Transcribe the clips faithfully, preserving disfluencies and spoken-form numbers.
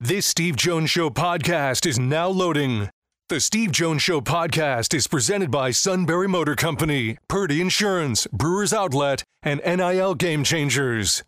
This Steve Jones Show podcast is now loading. The Steve Jones Show podcast is presented by Sunbury Motor Company, Purdy Insurance, Brewers Outlet, and N I L Game Changers.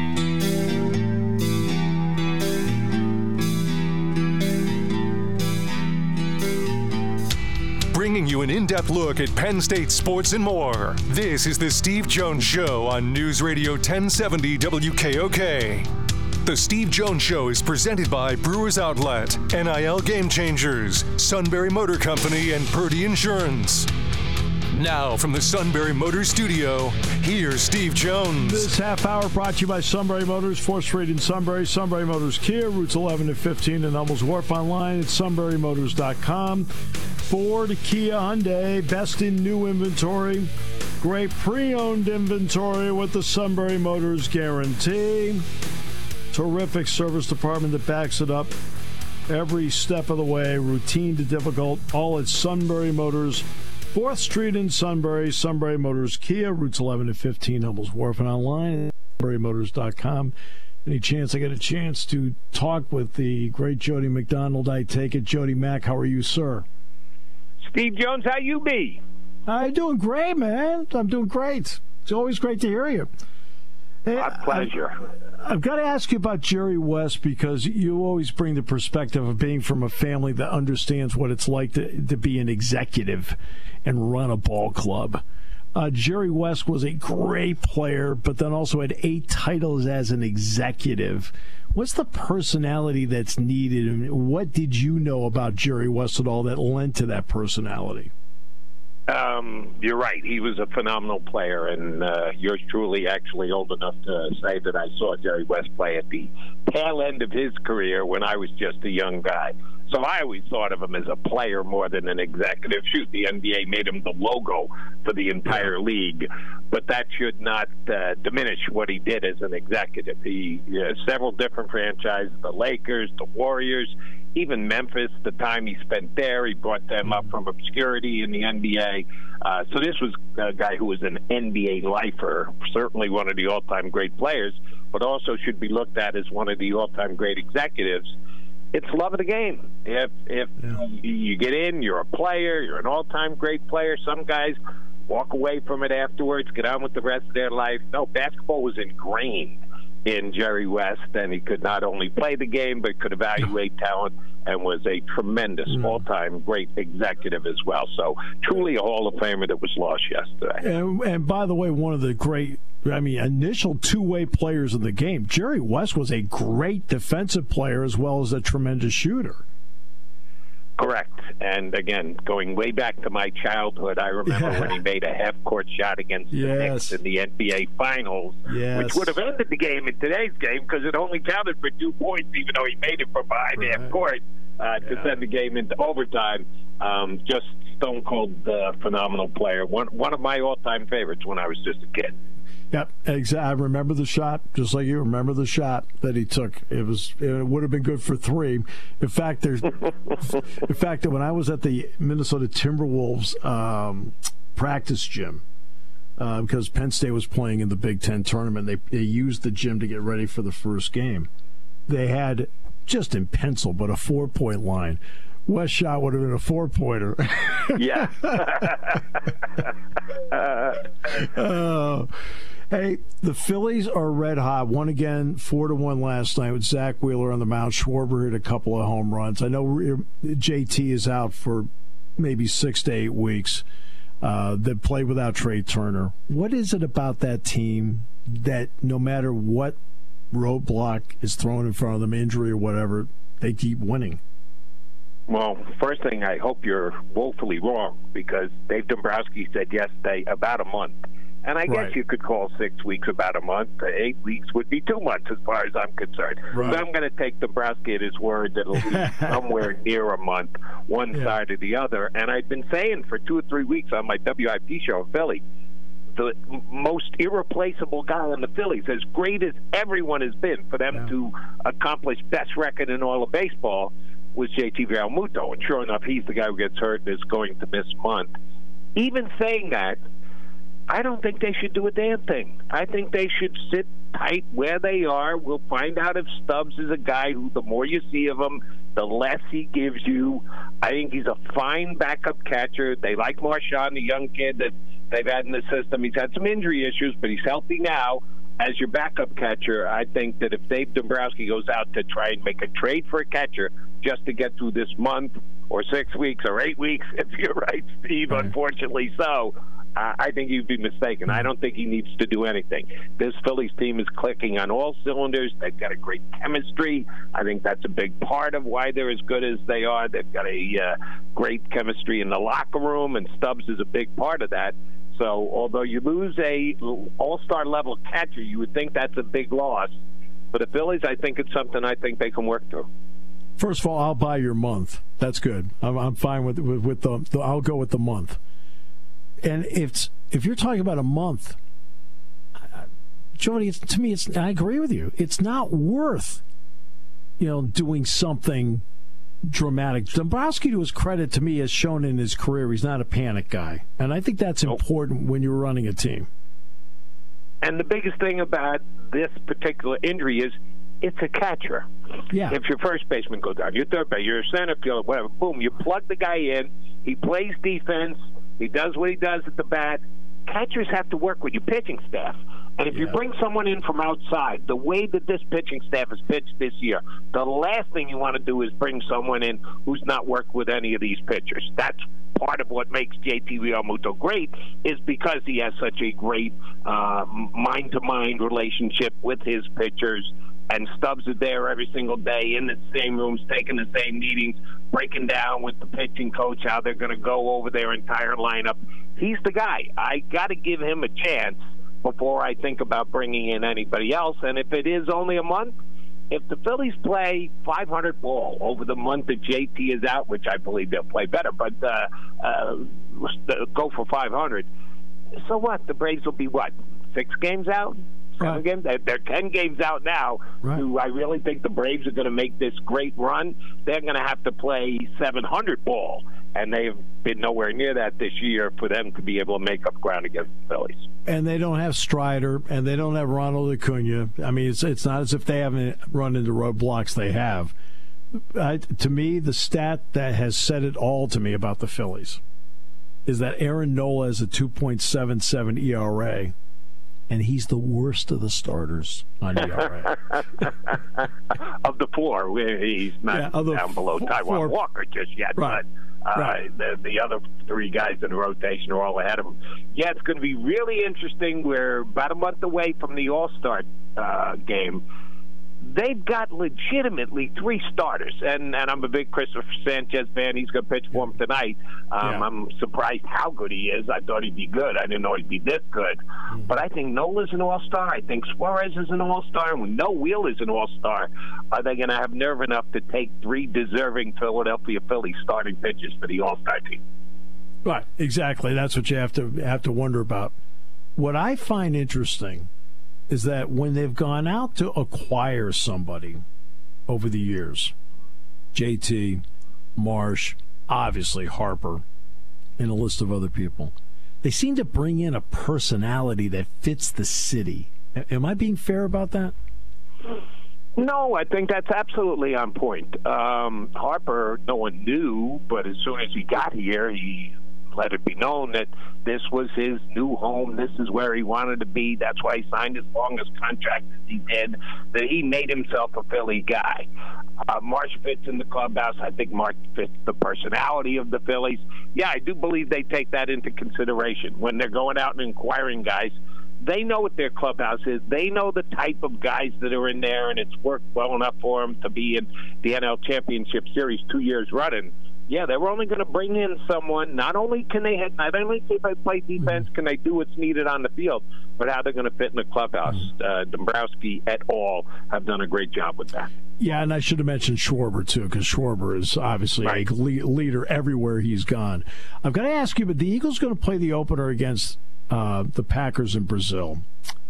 Bringing you an in-depth look at Penn State sports and more. This is the Steve Jones Show on News Radio ten seventy W K O K. The Steve Jones Show is presented by Brewers Outlet, N I L Game Changers, Sunbury Motor Company, and Purdy Insurance. Now, from the Sunbury Motors studio, here's Steve Jones. This half hour brought to you by Sunbury Motors, fourth Street in Sunbury, Sunbury Motors Kia, routes eleven to fifteen in Hummels Wharf, online at sunbury motors dot com. Ford, Kia, Hyundai, best in new inventory, great pre-owned inventory with the Sunbury Motors guarantee. Terrific service department that backs it up every step of the way, routine to difficult, all at Sunbury Motors, fourth Street in Sunbury, Sunbury Motors Kia, routes eleven to fifteen, Hummels Wharf, and online at sunbury motors dot com. Any chance I get a chance to talk with the great Jody McDonald, I take it. Jody Mack, how are you, sir? Steve Jones, how you be? I'm doing great, man. I'm doing great. It's always great to hear you. My pleasure. I, I've got to ask you about Jerry West, because you always bring the perspective of being from a family that understands what it's like to, to be an executive and run a ball club. Uh, Jerry West was a great player, but then also had eight titles as an executive. What's the personality that's needed, and what did you know about Jerry West at all that lent to that personality? Um, you're right. He was a phenomenal player, and uh, yours truly actually old enough to say that I saw Jerry West play at the tail end of his career when I was just a young guy. So I always thought of him as a player more than an executive. Shoot, the N B A made him the logo for the entire league, but that should not uh, diminish what he did as an executive. He uh, several different franchises, the Lakers, the Warriors, even Memphis, the time he spent there, he brought them up from obscurity in the N B A. Uh, so this was a guy who was an N B A lifer, certainly one of the all-time great players, but also should be looked at as one of the all-time great executives. It's love of the game. If if yeah. you get in, you're a player, you're an all-time great player. Some guys walk away from it afterwards, get on with the rest of their life. No, basketball was ingrained in Jerry West, and he could not only play the game, but could evaluate talent, and was a tremendous mm. all-time great executive as well. So truly a Hall of Famer that was lost yesterday. And, and by the way, one of the great, I mean, initial two-way players in the game. Jerry West was a great defensive player as well as a tremendous shooter. Correct. And again, going way back to my childhood, I remember yeah. when he made a half-court shot against the yes. Knicks in the N B A Finals, yes. which would have ended the game in today's game because it only counted for two points, even though he made it from behind right. half-court uh, to yeah. send the game into overtime. Um, just stone-cold uh, phenomenal player. One, one of my all-time favorites when I was just a kid. Yep, exactly. I remember the shot, just like you remember the shot that he took. It was it would have been good for three. In fact, there's in fact when I was at the Minnesota Timberwolves um, practice gym, uh, because Penn State was playing in the Big Ten tournament, they they used the gym to get ready for the first game. They had just in pencil, but a four point line. West shot would have been a four-pointer. Yeah. uh, hey, the Phillies are red hot. Won again, four to one last night with Zach Wheeler on the mound. Schwarber hit a couple of home runs. I know J T is out for maybe six to eight weeks. Uh, they played without Trey Turner. What is it about that team that no matter what roadblock is thrown in front of them, injury or whatever, they keep winning? Well, first thing, I hope you're woefully wrong, because Dave Dombrowski said yesterday about a month. And I right. guess you could call six weeks about a month. Eight weeks would be two months as far as I'm concerned. Right. So I'm going to take Dombrowski at his word that it'll be somewhere near a month, one yeah. side or the other. And I've been saying for two or three weeks on my W I P show in Philly, the most irreplaceable guy on the Phillies, as great as everyone has been for them yeah. to accomplish best record in all of baseball, was J T Realmuto. And sure enough, he's the guy who gets hurt and is going to miss a month. Even saying that, I don't think they should do a damn thing. I think they should sit tight where they are. We'll find out if Stubbs is a guy who, the more you see of him, the less he gives you. I think he's a fine backup catcher. They like Marshawn, the young kid that they've had in the system. He's had some injury issues, but he's healthy now. As your backup catcher, I think that if Dave Dombrowski goes out to try and make a trade for a catcher just to get through this month or six weeks or eight weeks, if you're right, Steve, right. Unfortunately so, uh, I think you'd be mistaken. I don't think he needs to do anything. This Phillies team is clicking on all cylinders. They've got a great chemistry. I think that's a big part of why they're as good as they are. They've got a uh, great chemistry in the locker room, and Stubbs is a big part of that. So although you lose a all-star level catcher, you would think that's a big loss. For the Phillies, I think it's something I think they can work through. First of all, I'll buy your month. That's good. I'm, I'm fine with with, with the, the. I'll go with the month. And if if you're talking about a month, Jody, it's, to me, it's. I agree with you. It's not worth, you know, doing something dramatic. Dombrowski, to his credit, to me, has shown in his career he's not a panic guy, and I think that's nope. important when you're running a team. And the biggest thing about this particular injury is it's a catcher. Yeah. If your first baseman goes down, your third base, your center fielder, whatever, boom, you plug the guy in. He plays defense. He does what he does at the bat. Catchers have to work with your pitching staff. And if yeah. you bring someone in from outside, the way that this pitching staff has pitched this year, the last thing you want to do is bring someone in who's not worked with any of these pitchers. That's part of what makes J T Realmuto great, is because he has such a great uh, mind-to-mind relationship with his pitchers. And Stubbs is there every single day in the same rooms, taking the same meetings, breaking down with the pitching coach how they're going to go over their entire lineup. He's the guy. I got to give him a chance before I think about bringing in anybody else. And if it is only a month, if the Phillies play five hundred ball over the month that J T is out, which I believe they'll play better, but uh, uh, go for five hundred. So what? The Braves will be, what, six games out? Right. Games? They're ten games out now. Right. Who I really think the Braves are going to make this great run. They're going to have to play seven hundred ball, and they've been nowhere near that this year for them to be able to make up ground against the Phillies. And they don't have Strider, and they don't have Ronald Acuna. I mean, it's it's not as if they haven't run into roadblocks. They have. I, to me, the stat that has said it all to me about the Phillies is that Aaron Nola has a two point seven seven E R A. And he's the worst of the starters on E R A. Of the four, he's not yeah, down below four, Taijuan four. Walker just yet. Right. But uh, right. the, the other three guys in the rotation are all ahead of him. Yeah, it's going to be really interesting. We're about a month away from the All-Star uh, game. They've got legitimately three starters, and, and I'm a big Christopher Sanchez fan. He's going to pitch for him tonight. Um, yeah. I'm surprised how good he is. I thought he'd be good. I didn't know he'd be this good. Mm-hmm. But I think Nola's an all-star. I think Suarez is an all-star, and we know Wheel is an all-star. Are they going to have nerve enough to take three deserving Philadelphia Phillies starting pitchers for the all-star team? Right, exactly. That's what you have to have to wonder about. What I find interesting is that when they've gone out to acquire somebody over the years, J T, Marsh, obviously Harper, and a list of other people, they seem to bring in a personality that fits the city. Am I being fair about that? No, I think that's absolutely on point. Um, Harper, no one knew, but as soon as he got here, he let it be known that this was his new home. This is where he wanted to be. That's why he signed his longest contract as he did, that he made himself a Philly guy. Uh, Marsh fits in the clubhouse. I think Marsh fits the personality of the Phillies. Yeah, I do believe they take that into consideration when they're going out and inquiring guys. They know what their clubhouse is. They know the type of guys that are in there, and it's worked well enough for them to be in the N L Championship Series two years running. Yeah, they were only going to bring in someone. Not only can they hit, not only can they play defense, can they do what's needed on the field, but how they're going to fit in the clubhouse. Uh, Dombrowski et al. Have done a great job with that. Yeah, and I should have mentioned Schwarber, too, because Schwarber is obviously right. a leader everywhere he's gone. I've got to ask you, but the Eagles going to play the opener against uh, the Packers in Brazil.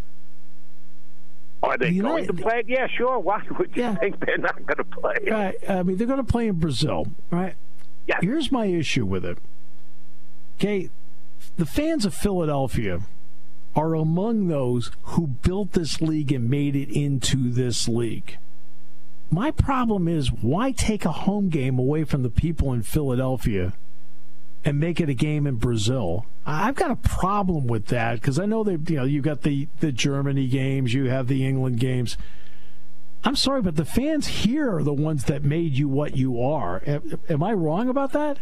Are they you going know, to play it? Yeah, sure. Why would you yeah. think they're not going to play it? Right. I mean, they're going to play in Brazil, right? Yeah. Here's my issue with it. Okay, the fans of Philadelphia are among those who built this league and made it into this league. My problem is, why take a home game away from the people in Philadelphia and make it a game in Brazil? I've got a problem with that, because I know that, you know, you got the, the Germany games, you have the England games. I'm sorry, but the fans here are the ones that made you what you are. Am, am I wrong about that?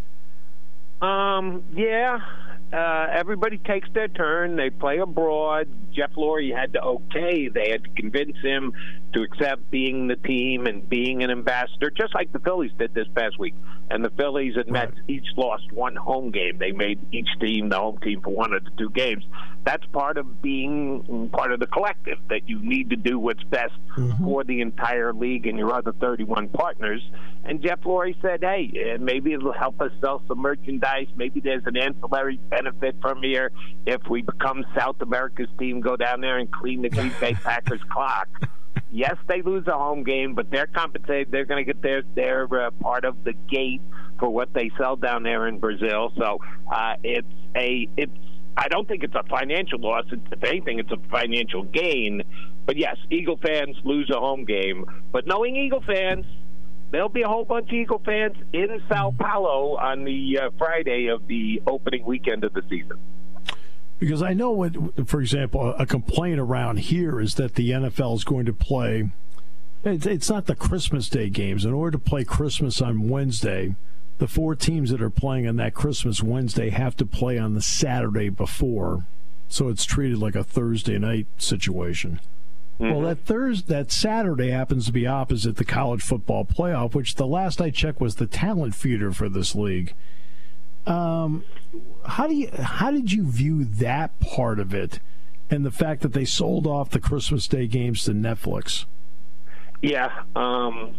Um, yeah. Uh, everybody takes their turn. They play abroad. Jeff Lurie had to okay. They had to convince him to accept being the team and being an ambassador, just like the Phillies did this past week. And the Phillies and Mets right. each lost one home game. They made each team the home team for one of the two games. That's part of being part of the collective, that you need to do what's best mm-hmm. for the entire league and your other thirty-one partners. And Jeff Lurie said, hey, maybe it'll help us sell some merchandise. Maybe there's an ancillary benefit from here if we become South America's team, go down there and clean the Green Bay Packers clock. Yes, they lose a home game, but they're compensated. They're going to get their, their uh, part of the gate for what they sell down there in Brazil. So uh, it's a it's. I don't think it's a financial loss. It's, if anything, it's a financial gain. But yes, Eagle fans lose a home game. But knowing Eagle fans, there'll be a whole bunch of Eagle fans in Sao Paulo on the uh, Friday of the opening weekend of the season. Because I know, what, for example, a complaint around here is that the N F L is going to play, it's not the Christmas Day games. In order to play Christmas on Wednesday, the four teams that are playing on that Christmas Wednesday have to play on the Saturday before. So it's treated like a Thursday night situation. Mm-hmm. Well, that Thursday, that Saturday happens to be opposite the college football playoff, which the last I checked was the talent feeder for this league. Um, how do you how did you view that part of it, and the fact that they sold off the Christmas Day games to Netflix? Yeah, um,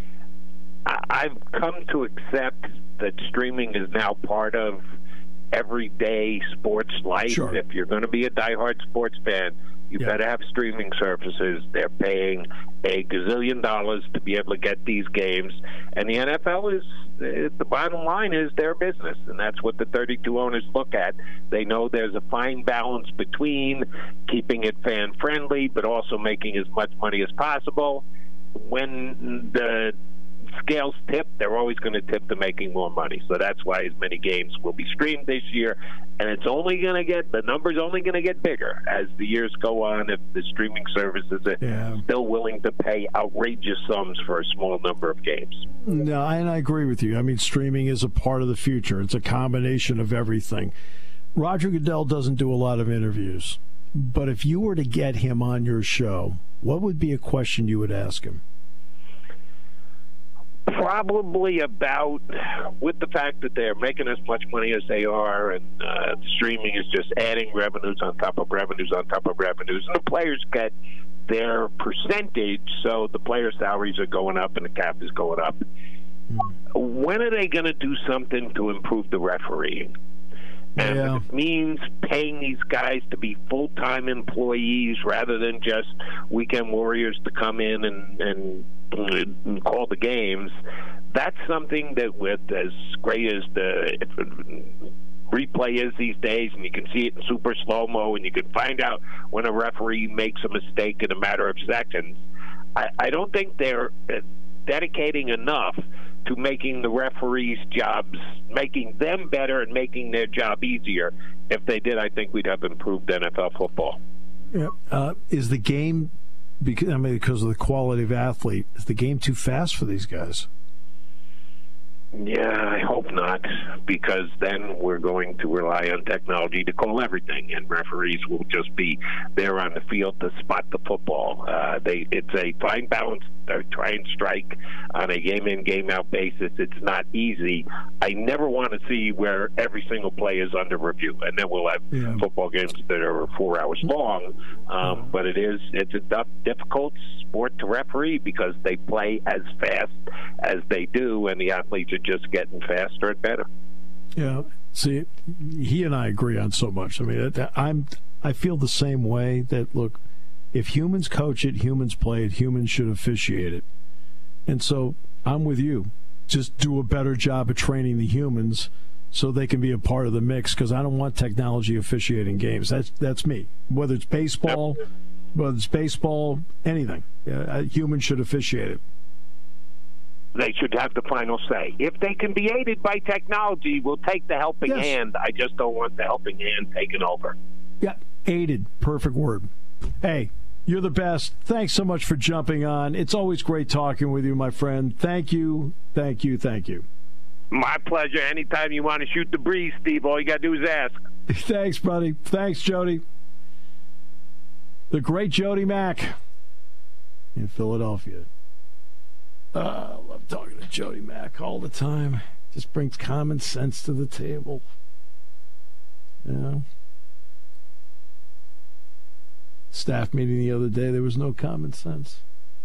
I, I've come to accept that streaming is now part of everyday sports life. Sure. If you're going to be a diehard sports fan, you yeah. better have streaming services. They're paying a gazillion dollars to be able to get these games. And the N F L is, the bottom line is their business. And that's what the thirty-two owners look at. They know there's a fine balance between keeping it fan-friendly, but also making as much money as possible. When the scales tip, they're always going to tip to making more money. So that's why as many games will be streamed this year, and it's only going to get, the number's only going to get bigger as the years go on if the streaming services are yeah. still willing to pay outrageous sums for a small number of games. No, and I agree with you. I mean, streaming is a part of the future. It's a combination of everything. Roger Goodell doesn't do a lot of interviews, but if you were to get him on your show, what would be a question you would ask him? Probably about, with the fact that they're making as much money as they are, and uh, streaming is just adding revenues on top of revenues on top of revenues, and the players get their percentage, so the player salaries are going up and the cap is going up. Mm. When are they going to do something to improve the refereeing? And yeah. it means paying these guys to be full-time employees rather than just weekend warriors to come in and, and, and call the games. That's something that, with as great as the replay is these days, and you can see it in super slow-mo, and you can find out when a referee makes a mistake in a matter of seconds, I, I don't think they're dedicating enough to making the referees' jobs, making them better and making their job easier. If they did, I think we'd have improved N F L football. Yeah. Uh, is the game, because, I mean, because of the quality of athlete, is the game too fast for these guys? Yeah, I hope not, because then we're going to rely on technology to call everything, and referees will just be there on the field to spot the football. Uh, they, it's a fine balance to try and strike on a game-in, game-out basis. It's not easy. I never want to see where every single play is under review, and then we'll have yeah. football games that are four hours long. Um, but it is it's a difficult sport to referee because they play as fast as they do, and the athletes are just getting faster and better. Yeah, see, he and I agree on so much. I mean, I'm I feel the same way. That look, if humans coach it, humans play it, humans should officiate it. And so I'm with you. Just do a better job of training the humans so they can be a part of the mix, because I don't want technology officiating games. That's that's me. Whether it's baseball, yep. whether it's baseball, anything, uh, humans should officiate it. They should have the final say. If they can be aided by technology, we'll take the helping yes. hand. I just don't want the helping hand taken over. Yeah, aided. Perfect word. Hey, you're the best. Thanks so much for jumping on. It's always great talking with you, my friend. Thank you, thank you, thank you. My pleasure. Anytime you want to shoot the breeze, Steve, all you got to do is ask. Thanks, buddy. Thanks, Jody. The great Jody Mack in Philadelphia. Uh, I love talking to Jody Mack all the time. Just brings common sense to the table. You know? Staff meeting the other day, there was no common sense.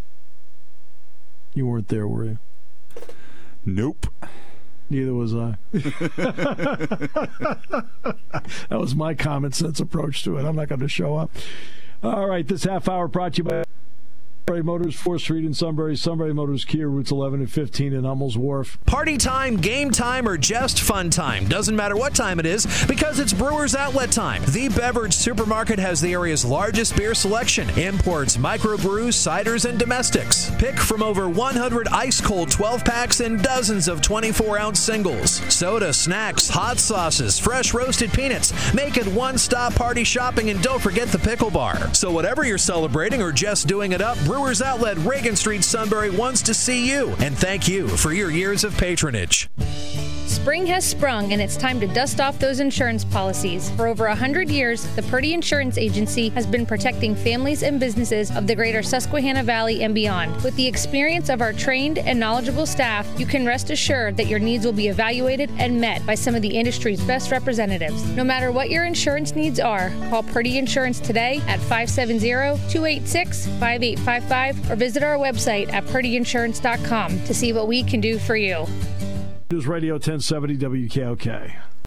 You weren't there, were you? Nope. Neither was I. That was my common sense approach to it. I'm not going to show up. All right, this half hour brought to you by Sunbury Motors, fourth Street in Sunbury, Sunbury Motors, Kia, routes eleven and fifteen in Hummels Wharf. Party time, game time, or just fun time. Doesn't matter what time it is, because it's Brewers Outlet time. The Beverage Supermarket has the area's largest beer selection. Imports, microbrews, ciders, and domestics. Pick from over one hundred ice-cold twelve-packs and dozens of twenty-four ounce singles. Soda, snacks, hot sauces, fresh roasted peanuts. Make it one-stop party shopping, and don't forget the pickle bar. So whatever you're celebrating or just doing it up, Brewers Outlet, Reagan Street, Sunbury wants to see you, and thank you for your years of patronage. Spring has sprung, and it's time to dust off those insurance policies. For over one hundred years, the Purdy Insurance Agency has been protecting families and businesses of the greater Susquehanna Valley and beyond. With the experience of our trained and knowledgeable staff, you can rest assured that your needs will be evaluated and met by some of the industry's best representatives. No matter what your insurance needs are, call Purdy Insurance today at five seven zero, two eight six, five eight five five or visit our website at purdy insurance dot com to see what we can do for you. News Radio ten seventy W K O K.